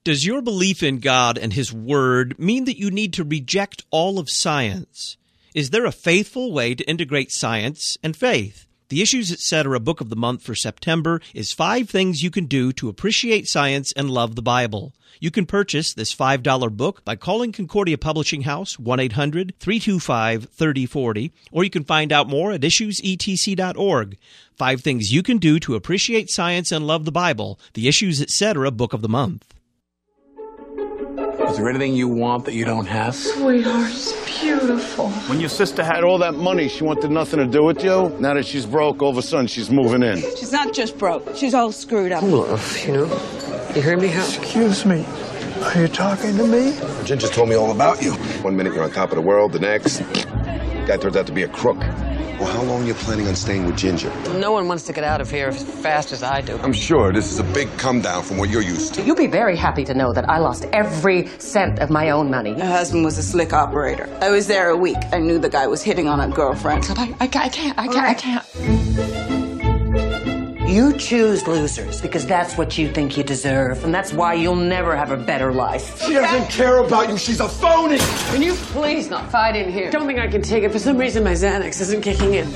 Does your belief in God and His Word mean that you need to reject all of science? Is there a faithful way to integrate science and faith? The Issues Etc. Book of the Month for September is 5 things you can do to appreciate science and love the Bible. You can purchase this $5 book by calling Concordia Publishing House, 1-800-325-3040, or you can find out more at issuesetc.org. 5 things you can do to appreciate science and love the Bible. The Issues Etc. Book of the Month. Is there anything you want that you don't have? Sweetheart, it's beautiful. When your sister had all that money, she wanted nothing to do with you. Now that she's broke, all of a sudden she's moving in. She's not just broke. She's all screwed up. Love, you know? You hear me? Excuse me. Are you talking to me? Ginger told me all about you. One minute you're on top of the world, the next, guy turns out to be a crook. Well, how long are you planning on staying with Ginger? No one wants to get out of here as fast as I do. I'm sure this is a big come down from what you're used to. You'll be very happy to know that I lost every cent of my own money. Her husband was a slick operator. I was there a week. I knew the guy was hitting on a girlfriend. I can't. You choose losers because that's what you think you deserve, and that's why you'll never have a better life. She doesn't care about you. She's a phony. Can you please not fight in here? Don't think I can take it. For some reason, my Xanax isn't kicking in.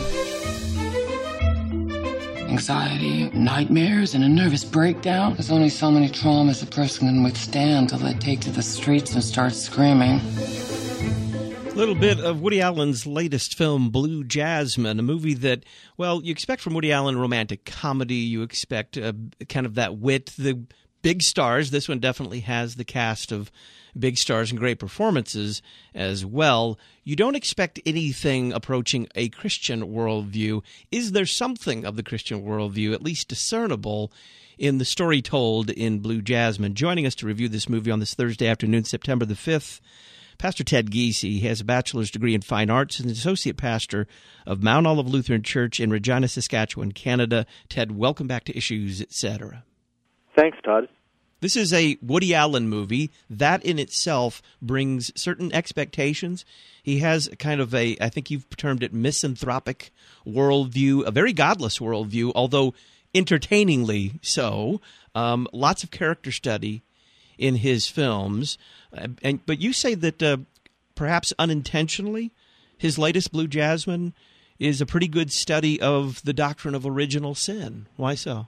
Anxiety, nightmares, and a nervous breakdown. There's only so many traumas a person can withstand till they take to the streets and start screaming. A little bit of Woody Allen's latest film, Blue Jasmine, a movie that, well, you expect from Woody Allen romantic comedy. You expect kind of that wit, the big stars. This one definitely has the cast of big stars and great performances as well. You don't expect anything approaching a Christian worldview. Is there something of the Christian worldview, at least discernible, in the story told in Blue Jasmine? Joining us to review this movie on this Thursday afternoon, September the 5th, Pastor Ted Giese. He has a bachelor's degree in fine arts and is associate pastor of Mount Olive Lutheran Church in Regina, Saskatchewan, Canada. Ted, welcome back to Issues, Etc. Thanks, Todd. This is a Woody Allen movie. That in itself brings certain expectations. He has kind of a, I think you've termed it, misanthropic worldview, a very godless worldview, although entertainingly so. Lots of character study in his films. But you say that perhaps unintentionally, his latest Blue Jasmine is a pretty good study of the doctrine of original sin. Why so?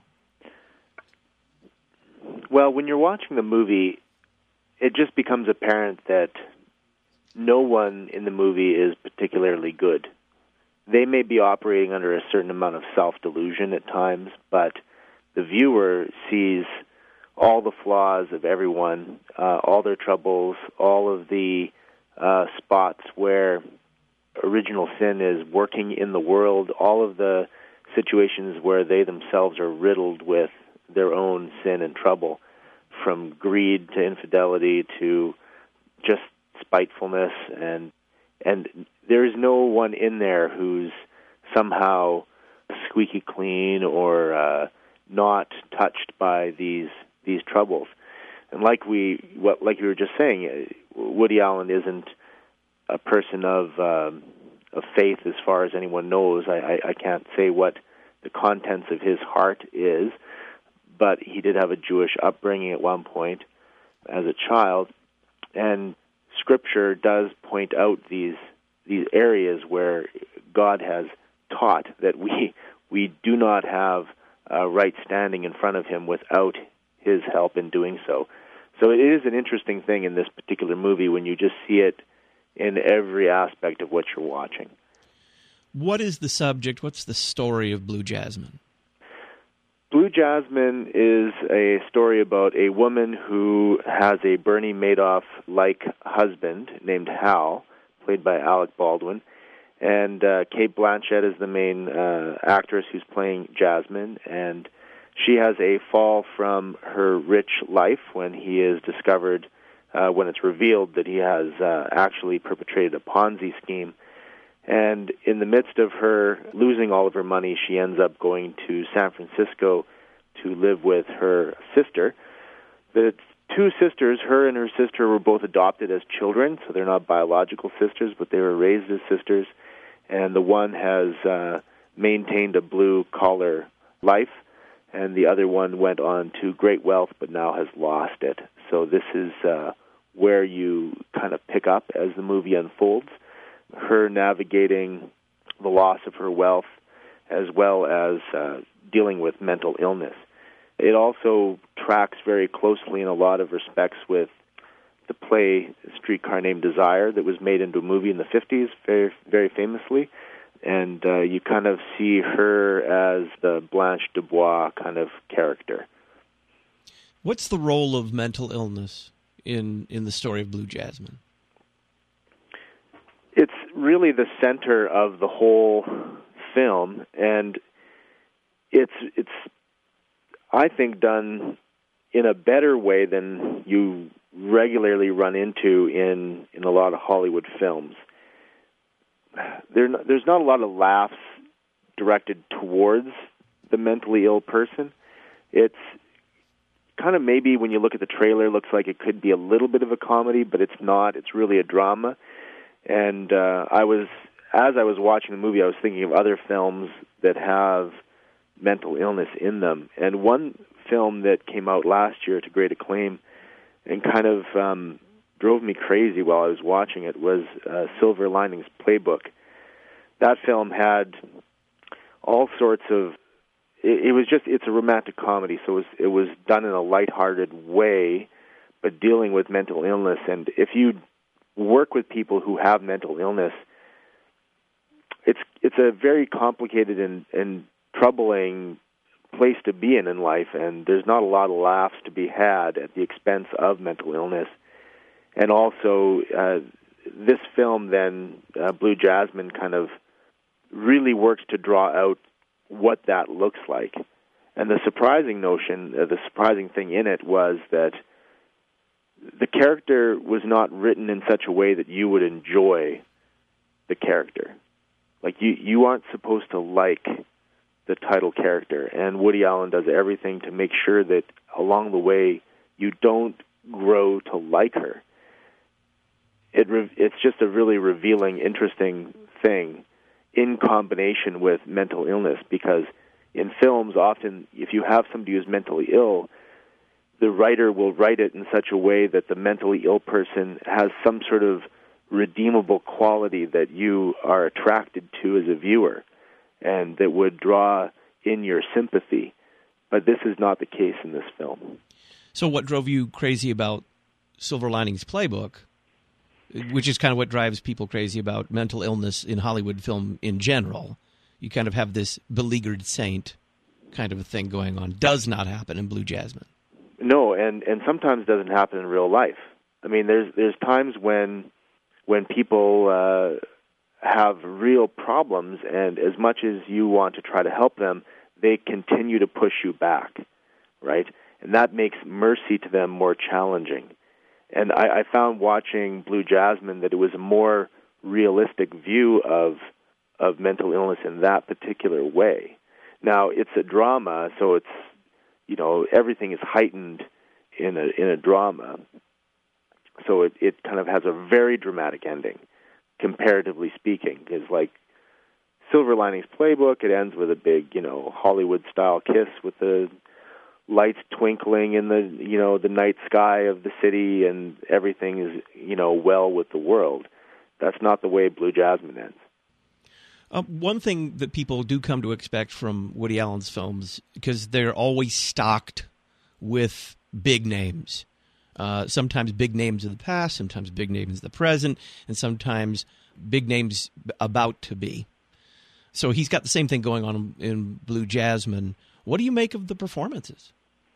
Well, when you're watching the movie, it just becomes apparent that no one in the movie is particularly good. They may be operating under a certain amount of self-delusion at times, but the viewer sees all the flaws of everyone, all their troubles, all of the spots where original sin is working in the world, all of the situations where they themselves are riddled with their own sin and trouble, from greed to infidelity to just spitefulness, and there is no one in there who's somehow squeaky clean or not touched by these troubles. And like you were just saying, Woody Allen isn't a person of faith as far as anyone knows. I can't say what the contents of his heart is, but he did have a Jewish upbringing at one point as a child, and Scripture does point out these areas where God has taught that we do not have right standing in front of Him without His help in doing so. So it is an interesting thing in this particular movie when you just see it in every aspect of what you're watching. What is the subject? What's the story of Blue Jasmine? Blue Jasmine is a story about a woman who has a Bernie Madoff-like husband named Hal, played by Alec Baldwin, and Cate Blanchett is the main actress who's playing Jasmine, and she has a fall from her rich life when he is discovered, when it's revealed that he has actually perpetrated a Ponzi scheme. And in the midst of her losing all of her money, she ends up going to San Francisco to live with her sister. The two sisters, her and her sister, were both adopted as children, so they're not biological sisters, but they were raised as sisters. And the one has maintained a blue-collar life, and the other one went on to great wealth but now has lost it. So this is where you kind of pick up as the movie unfolds, her navigating the loss of her wealth as well as dealing with mental illness. It also tracks very closely in a lot of respects with the play Streetcar Named Desire that was made into a movie in the 50s, very, very famously. And you kind of see her as the Blanche Dubois kind of character. What's the role of mental illness in the story of Blue Jasmine? It's really the center of the whole film, and it's I think done in a better way than you regularly run into in a lot of Hollywood films. There's not a lot of laughs directed towards the mentally ill person. It's kind of, maybe when you look at the trailer, looks like it could be a little bit of a comedy, but it's not. It's really a drama. And as I was watching the movie, I was thinking of other films that have mental illness in them. And one film that came out last year to great acclaim and kind of drove me crazy while I was watching it was Silver Linings Playbook. That film had all sorts of... It's a romantic comedy, so it was done in a lighthearted way, but dealing with mental illness. And if you work with people who have mental illness, it's a very complicated and troubling place to be in life, and there's not a lot of laughs to be had at the expense of mental illness. And also, this film then, Blue Jasmine, kind of really works to draw out what that looks like. And the surprising thing in it was that the character was not written in such a way that you would enjoy the character. Like, you aren't supposed to like the title character, and Woody Allen does everything to make sure that along the way you don't grow to like her. It's just a really revealing, interesting thing in combination with mental illness, because in films, often if you have somebody who's mentally ill, the writer will write it in such a way that the mentally ill person has some sort of redeemable quality that you are attracted to as a viewer and that would draw in your sympathy. But this is not the case in this film. So what drove you crazy about Silver Linings Playbook, which is kind of what drives people crazy about mental illness in Hollywood film in general? You kind of have this beleaguered saint kind of a thing going on. Does not happen in Blue Jasmine. No, and sometimes doesn't happen in real life. I mean, there's times when people have real problems, and as much as you want to try to help them, they continue to push you back, right? And that makes mercy to them more challenging. And I found watching Blue Jasmine that it was a more realistic view of mental illness in that particular way. Now, it's a drama, so it's, everything is heightened in a drama. So it kind of has a very dramatic ending, comparatively speaking. It's like Silver Linings Playbook, it ends with a big, Hollywood-style kiss with the lights twinkling in the night sky of the city, and everything is, well with the world. That's not the way Blue Jasmine ends. One thing that people do come to expect from Woody Allen's films, because they're always stocked with big names. Sometimes big names of the past, sometimes big names of the present, and sometimes big names about to be. So he's got the same thing going on in Blue Jasmine. What do you make of the performances?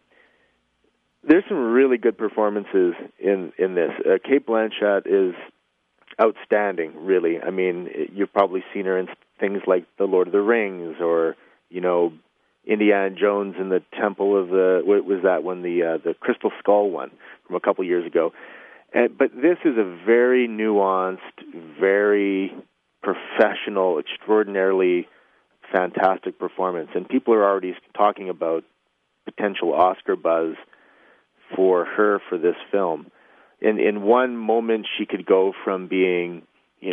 There's some really good performances in this. Cate Blanchett is outstanding, really. I mean, you've probably seen her in things like The Lord of the Rings, or Indiana Jones in the Temple of the, what was that one, the Crystal Skull one from a couple years ago. But this is a very nuanced, very professional, extraordinarily fantastic performance. And people are already talking about potential Oscar buzz for her for this film. In one moment, she could go from being,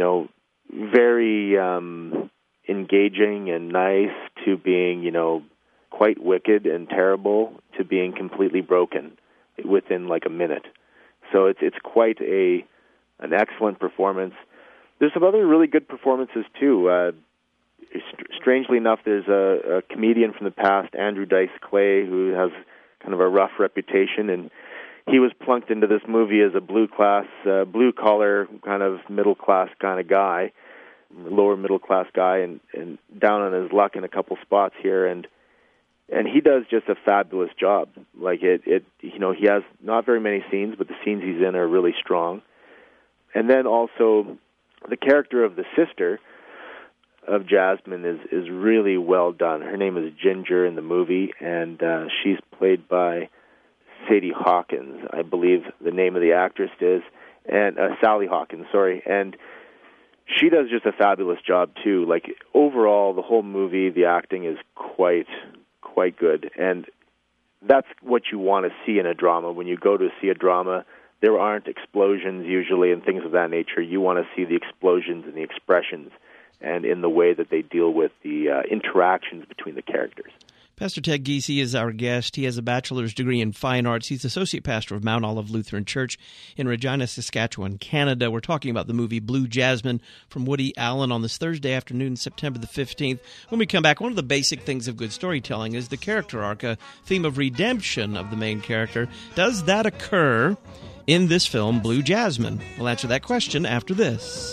very engaging and nice to being, quite wicked and terrible to being completely broken. within like a minute. So it's quite an excellent performance. There's some other really good performances too. Strangely enough, there's a comedian from the past, Andrew Dice Clay, who has kind of a rough reputation, and he was plunked into this movie as a blue-collar, kind of middle-class kind of guy, lower middle-class guy, and down on his luck in a couple spots here, and he does just a fabulous job. Like he has not very many scenes, but the scenes he's in are really strong. And then also the character of the sister of Jasmine is really well done. Her name is Ginger in the movie, and she's played by Sadie Hawkins, I believe the name of the actress is, and Sally Hawkins, sorry. And she does just a fabulous job too. Like overall, the whole movie, the acting is quite good, and that's what you want to see in a drama. When you go to see a drama, there aren't explosions usually and things of that nature. You want to see the explosions and the expressions, and in the way that they deal with the interactions between the characters. Pastor Ted Giese is our guest. He has a bachelor's degree in fine arts. He's associate pastor of Mount Olive Lutheran Church in Regina, Saskatchewan, Canada. We're talking about the movie Blue Jasmine from Woody Allen on this Thursday afternoon, September the 15th. When we come back, one of the basic things of good storytelling is the character arc, a theme of redemption of the main character. Does that occur in this film, Blue Jasmine? We'll answer that question after this.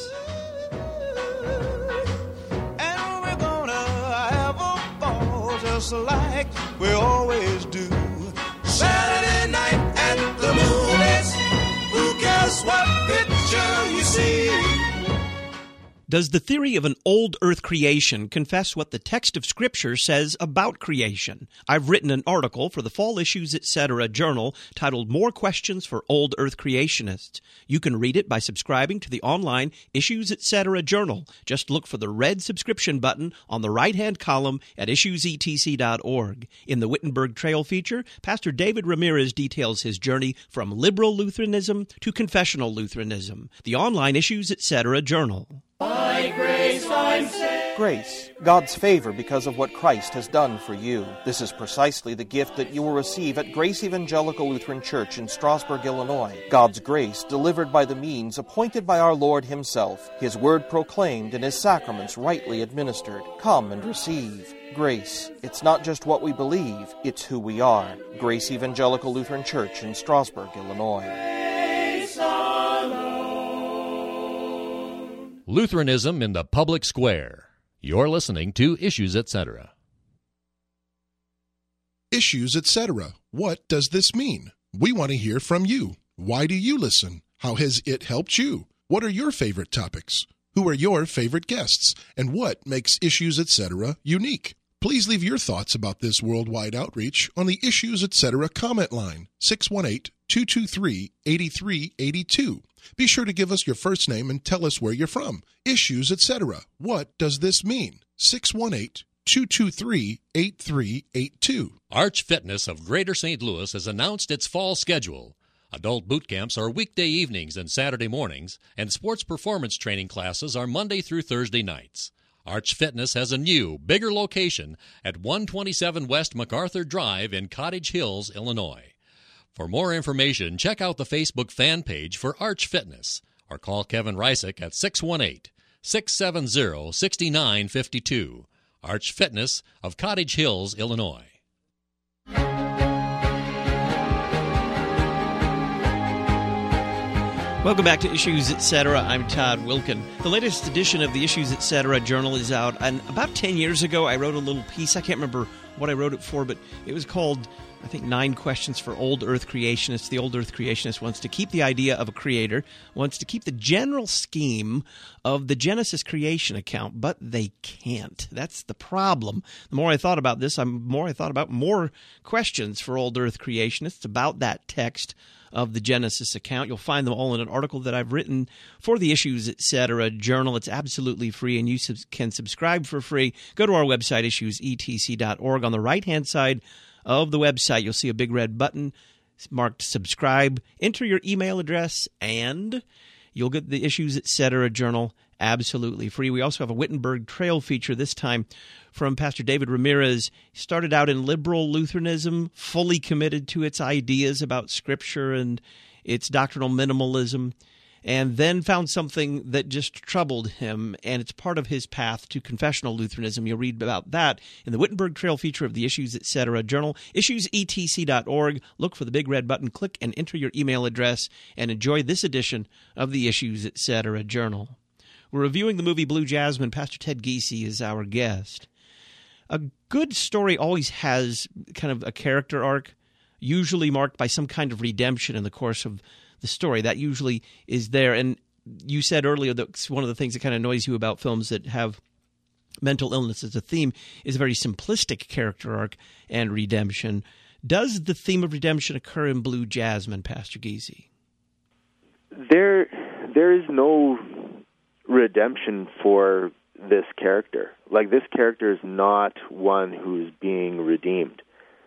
Just like we always do. Saturday night at the movies. Who cares what picture you see? Does the theory of an old earth creation confess what the text of Scripture says about creation? I've written an article for the Fall Issues Etc. journal titled More Questions for Old Earth Creationists. You can read it by subscribing to the online Issues Etc. journal. Just look for the red subscription button on the right-hand column at issuesetc.org. In the Wittenberg Trail feature, Pastor David Ramirez details his journey from liberal Lutheranism to confessional Lutheranism. The online Issues Etc. journal. By grace I'm saved. Grace, God's favor because of what Christ has done for you. This is precisely the gift that you will receive at Grace Evangelical Lutheran Church in Strasburg, Illinois. God's grace delivered by the means appointed by our Lord Himself, His word proclaimed and His sacraments rightly administered. Come and receive. Grace, it's not just what we believe, it's who we are. Grace Evangelical Lutheran Church in Strasburg, Illinois. Lutheranism in the public square. You're listening to Issues Etc. Issues Etc. What does this mean? We want to hear from you. Why do you listen? How has it helped you? What are your favorite topics? Who are your favorite guests? And what makes Issues Etc. unique? Please leave your thoughts about this worldwide outreach on the Issues Etc. comment line, 618-223-8382. Be sure to give us your first name and tell us where you're from. Issues Etc. What does this mean? 618-223-8382. Arch Fitness of Greater St. Louis has announced its fall schedule. Adult boot camps are weekday evenings and Saturday mornings, and sports performance training classes are Monday through Thursday nights. Arch Fitness has a new, bigger location at 127 West MacArthur Drive in Cottage Hills, Illinois. For more information, check out the Facebook fan page for Arch Fitness or call Kevin Reisick at 618-670-6952. Arch Fitness of Cottage Hills, Illinois. Welcome back to Issues Etc. I'm Todd Wilkin. The latest edition of the Issues Etc. journal is out, and about 10 years ago I wrote a little piece. I can't remember what I wrote it for, but it was called, I think, 9 Questions for Old Earth Creationists. The Old Earth Creationist wants to keep the idea of a creator, wants to keep the general scheme of the Genesis creation account, but they can't. That's the problem. The more I thought about this, the more I thought about more questions for Old Earth Creationists about that text of the Genesis account. You'll find them all in an article that I've written for the Issues Etc. journal. It's absolutely free, and you can subscribe for free. Go to our website, issuesetc.org. On the right-hand side of the website, you'll see a big red button marked subscribe. Enter your email address, and You'll get the Issues Etc. journal absolutely free. We also have a Wittenberg Trail feature, this time from Pastor David Ramirez. He started out in liberal Lutheranism, fully committed to its ideas about Scripture and its doctrinal minimalism, and then found something that just troubled him, and it's part of his path to confessional Lutheranism. You'll read about that in the Wittenberg Trail feature of the Issues Etc. journal, issuesetc.org. Look for the big red button, click and enter your email address, and enjoy this edition of the Issues Etc. journal. We're reviewing the movie Blue Jasmine. Pastor Ted Giese is our guest. A good story always has kind of a character arc, usually marked by some kind of redemption in the course of the story. That usually is there. And you said earlier that one of the things that kind of annoys you about films that have mental illness as a theme is a very simplistic character arc and redemption. Does the theme of redemption occur in Blue Jasmine, Pastor Giese? There is no redemption for this character. Like, this character is not one who's being redeemed.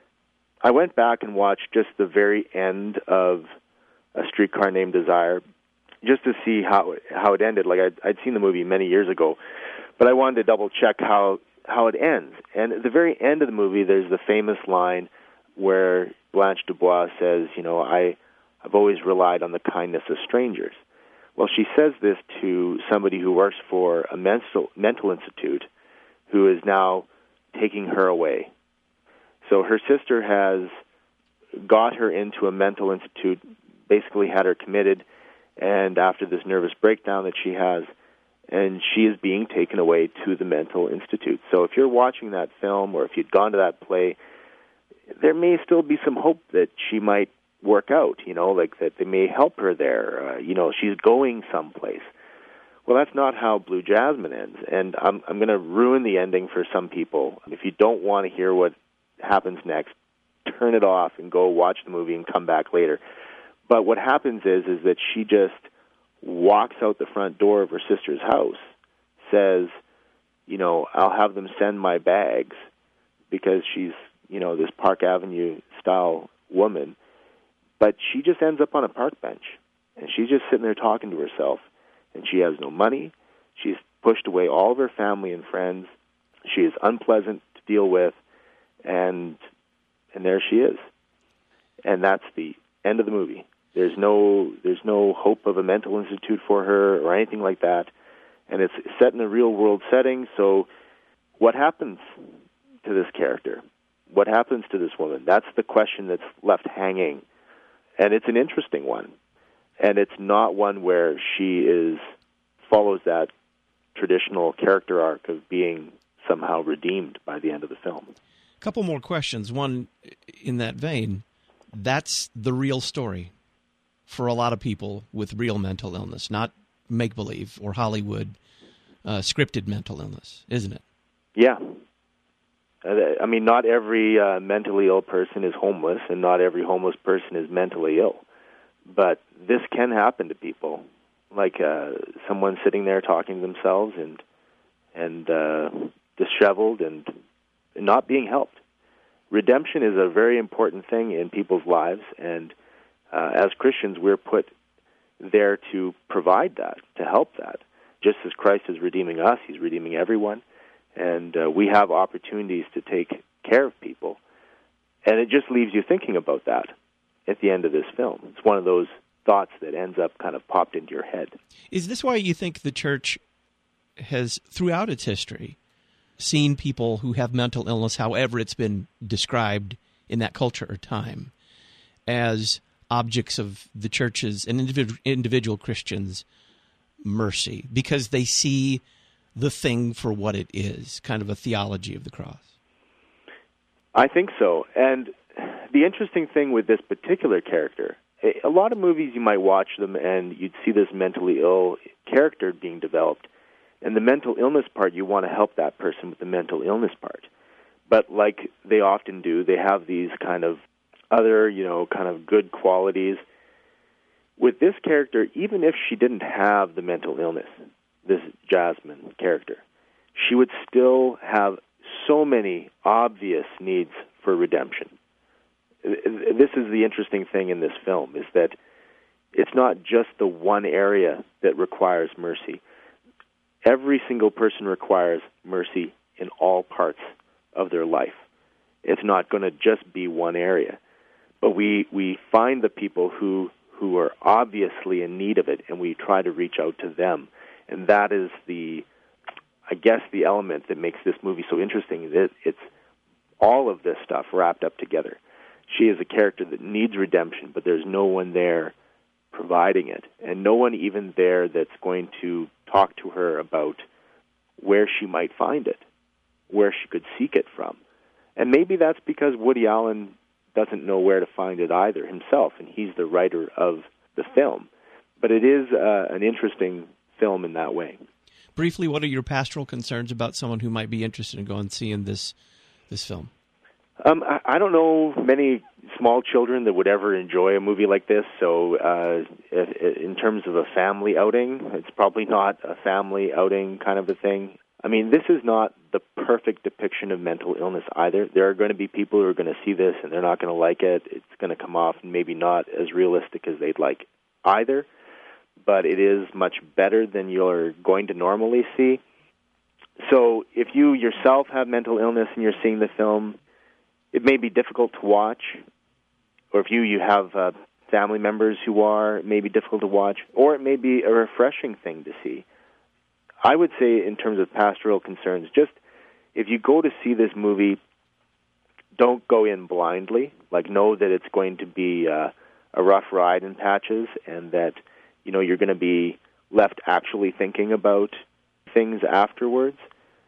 I went back and watched just the very end of A Streetcar Named Desire, just to see how it ended. Like, I'd seen the movie many years ago, but I wanted to double check how it ends. And at the very end of the movie, there's the famous line where Blanche Dubois says, I've always relied on the kindness of strangers. Well, she says this to somebody who works for a mental institute who is now taking her away. So her sister has got her into a mental institute, basically had her committed, and after this nervous breakdown that she has, and she is being taken away to the mental institute. So if you're watching that film, or if you'd gone to that play, there may still be some hope that she might work out, like that they may help her there. She's going someplace. Well, that's not how Blue Jasmine ends, and I'm going to ruin the ending for some people. If you don't want to hear what happens next, turn it off and go watch the movie and come back later. But what happens is that she just walks out the front door of her sister's house, says, I'll have them send my bags, because she's, this Park Avenue style woman. But she just ends up on a park bench, and she's just sitting there talking to herself, and she has no money. She's pushed away all of her family and friends. She is unpleasant to deal with, and there she is. And that's the end of the movie. There's no hope of a mental institute for her or anything like that. And it's set in a real-world setting, so what happens to this character? What happens to this woman? That's the question that's left hanging. And it's an interesting one. And it's not one where she follows that traditional character arc of being somehow redeemed by the end of the film. A couple more questions. One, in that vein, that's the real story for a lot of people with real mental illness, not make-believe or Hollywood scripted mental illness, isn't it? Yeah. Not every mentally ill person is homeless, and not every homeless person is mentally ill. But this can happen to people, like someone sitting there talking to themselves and disheveled and not being helped. Redemption is a very important thing in people's lives, and as Christians, we're put there to provide that, to help that. Just as Christ is redeeming us, he's redeeming everyone, and we have opportunities to take care of people. And it just leaves you thinking about that at the end of this film. It's one of those thoughts that ends up kind of popped into your head. Is this why you think the church has, throughout its history, seen people who have mental illness, however it's been described in that culture or time, as objects of the church's and individual Christians' mercy, because they see the thing for what it is, kind of a theology of the cross? I think so. And the interesting thing with this particular character, a lot of movies you might watch them and you'd see this mentally ill character being developed. And the mental illness part, you want to help that person with the mental illness part. But like they often do, they have these kind of other, kind of good qualities. With this character, even if she didn't have the mental illness, this Jasmine character, she would still have so many obvious needs for redemption. This is the interesting thing in this film, is that it's not just the one area that requires mercy. Every single person requires mercy in all parts of their life. It's not going to just be one area. But we find the people who are obviously in need of it, and we try to reach out to them. And that is the element that makes this movie so interesting. It's all of this stuff wrapped up together. She is a character that needs redemption, but there's no one there providing it, and no one even there that's going to talk to her about where she might find it, where she could seek it from. And maybe that's because Woody Allen doesn't know where to find it either himself, and he's the writer of the film. But it is an interesting film in that way. Briefly, what are your pastoral concerns about someone who might be interested in going and seeing this film? I don't know many small children that would ever enjoy a movie like this, so in terms of a family outing, it's probably not a family outing kind of a thing. I mean, this is not the perfect depiction of mental illness either. There are going to be people who are going to see this and they're not going to like it. It's going to come off maybe not as realistic as they'd like either, but it is much better than you're going to normally see. So if you yourself have mental illness and you're seeing the film, it may be difficult to watch, or if you have family members who are, it may be difficult to watch, or it may be a refreshing thing to see. I would say in terms of pastoral concerns, just if you go to see this movie, don't go in blindly. Like, know that it's going to be a rough ride in patches, and that you're going to be left actually thinking about things afterwards.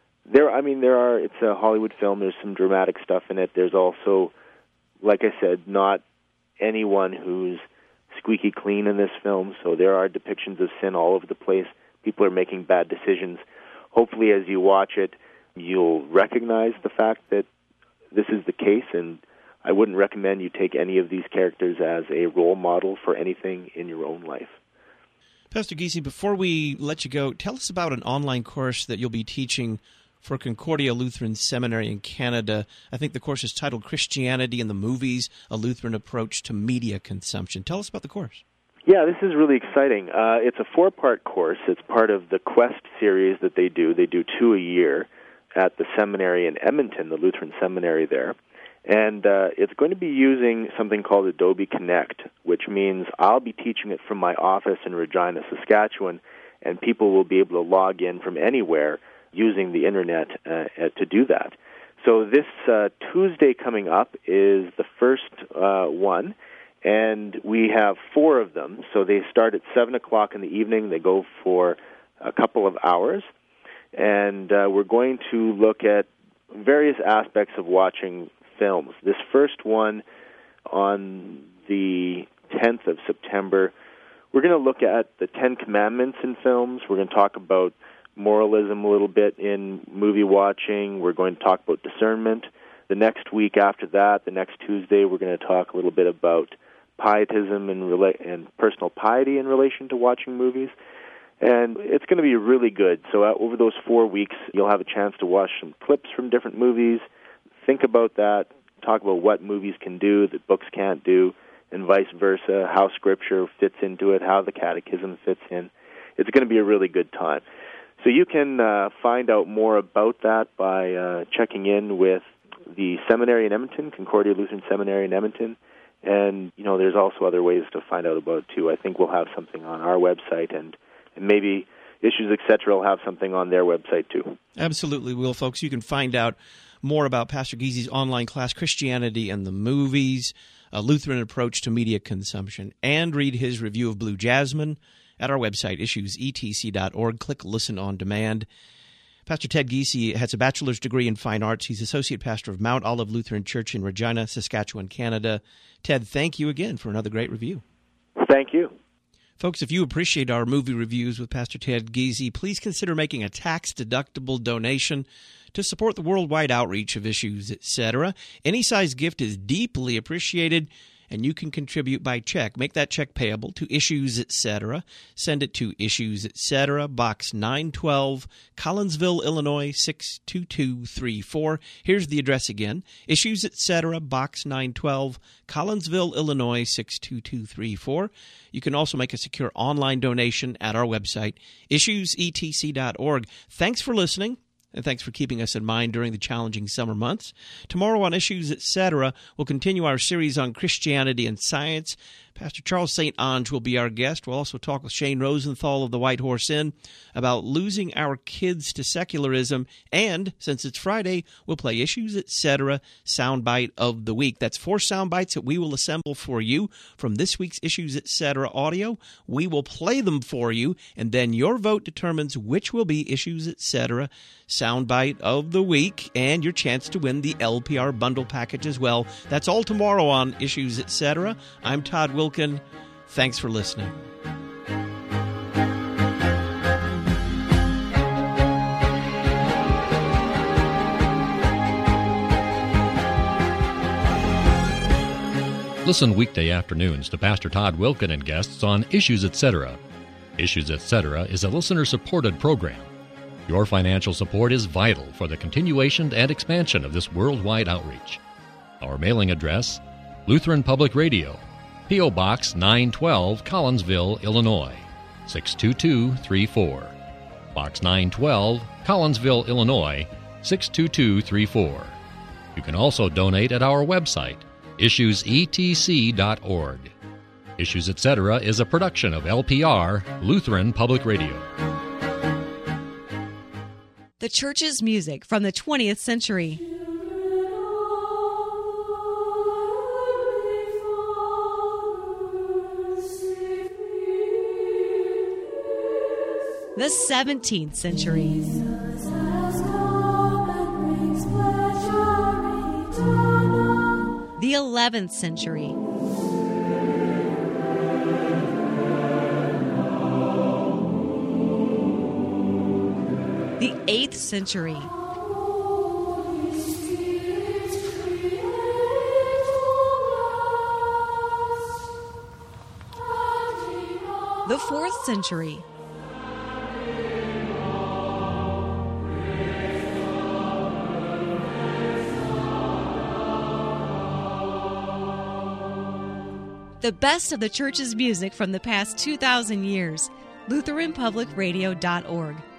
It's a Hollywood film. There's some dramatic stuff in it. There's also, like I said, not anyone who's squeaky clean in this film, so there are depictions of sin all over the place. People are making bad decisions. Hopefully, as you watch it, you'll recognize the fact that this is the case, and I wouldn't recommend you take any of these characters as a role model for anything in your own life. Pastor Giese, before we let you go, tell us about an online course that you'll be teaching for Concordia Lutheran Seminary in Canada. I think the course is titled Christianity in the Movies, A Lutheran Approach to Media Consumption. Tell us about the course. Yeah, this is really exciting. It's a 4-part course. It's part of the Quest series that they do. They do 2 a year at the seminary in Edmonton, the Lutheran Seminary there. And it's going to be using something called Adobe Connect, which means I'll be teaching it from my office in Regina, Saskatchewan, and people will be able to log in from anywhere using the Internet to do that. So this Tuesday coming up is the first one, and we have 4 of them. So they start at 7 o'clock in the evening. They go for a couple of hours, and we're going to look at various aspects of watching films. This first one on the 10th of September, we're going to look at the 10 Commandments in films. We're going to talk about moralism a little bit in movie watching. We're going to talk about discernment. The next week after that, the next Tuesday, we're going to talk a little bit about pietism and personal piety in relation to watching movies. And it's going to be really good. So over those 4 weeks, you'll have a chance to watch some clips from different movies, think about that, talk about what movies can do that books can't do, and vice versa, how Scripture fits into it, how the Catechism fits in. It's going to be a really good time. So you can find out more about that by checking in with the seminary in Edmonton, Concordia Lutheran Seminary in Edmonton. And, there's also other ways to find out about it, too. I think we'll have something on our website, and maybe Issues, Etc. will have something on their website, too. Absolutely will, folks. You can find out more about Pastor Giese's online class, Christianity and the Movies, A Lutheran Approach to Media Consumption, and read his review of Blue Jasmine at our website, issuesetc.org. Click Listen on Demand. Pastor Ted Giese has a bachelor's degree in fine arts. He's associate pastor of Mount Olive Lutheran Church in Regina, Saskatchewan, Canada. Ted, thank you again for another great review. Thank you. Folks, if you appreciate our movie reviews with Pastor Ted Giese, please consider making a tax-deductible donation to support the worldwide outreach of Issues, Etc. Any size gift is deeply appreciated, and you can contribute by check. Make that check payable to Issues Etc. Send it to Issues Etc., Box 912, Collinsville, Illinois 62234. Here's the address again. Issues Etc., Box 912, Collinsville, Illinois 62234. You can also make a secure online donation at our website, issuesetc.org. Thanks for listening, and thanks for keeping us in mind during the challenging summer months. Tomorrow on Issues Etc., we'll continue our series on Christianity and science. Pastor Charles St. Onge will be our guest. We'll also talk with Shane Rosenthal of the White Horse Inn about losing our kids to secularism. And since it's Friday, we'll play Issues Etc. Soundbite of the Week. That's 4 sound bites that we will assemble for you from this week's Issues Etc. audio. We will play them for you, and then your vote determines which will be Issues Etc. Soundbite of the Week, and your chance to win the LPR bundle package as well. That's all tomorrow on Issues Etc. I'm Todd Wilkin. Thanks for listening. Listen weekday afternoons to Pastor Todd Wilkin and guests on Issues Etc. Issues Etc. is a listener-supported program. Your financial support is vital for the continuation and expansion of this worldwide outreach. Our mailing address, Lutheran Public Radio, P.O. Box 912, Collinsville, Illinois, 62234. Box 912, Collinsville, Illinois, 62234. You can also donate at our website, issuesetc.org. Issues Etc. is a production of LPR, Lutheran Public Radio. The church's music from the 20th century. The 17th century. The 11th century. The 8th century. The 4th century. The best of the church's music from the past 2,000 years. LutheranPublicRadio.org.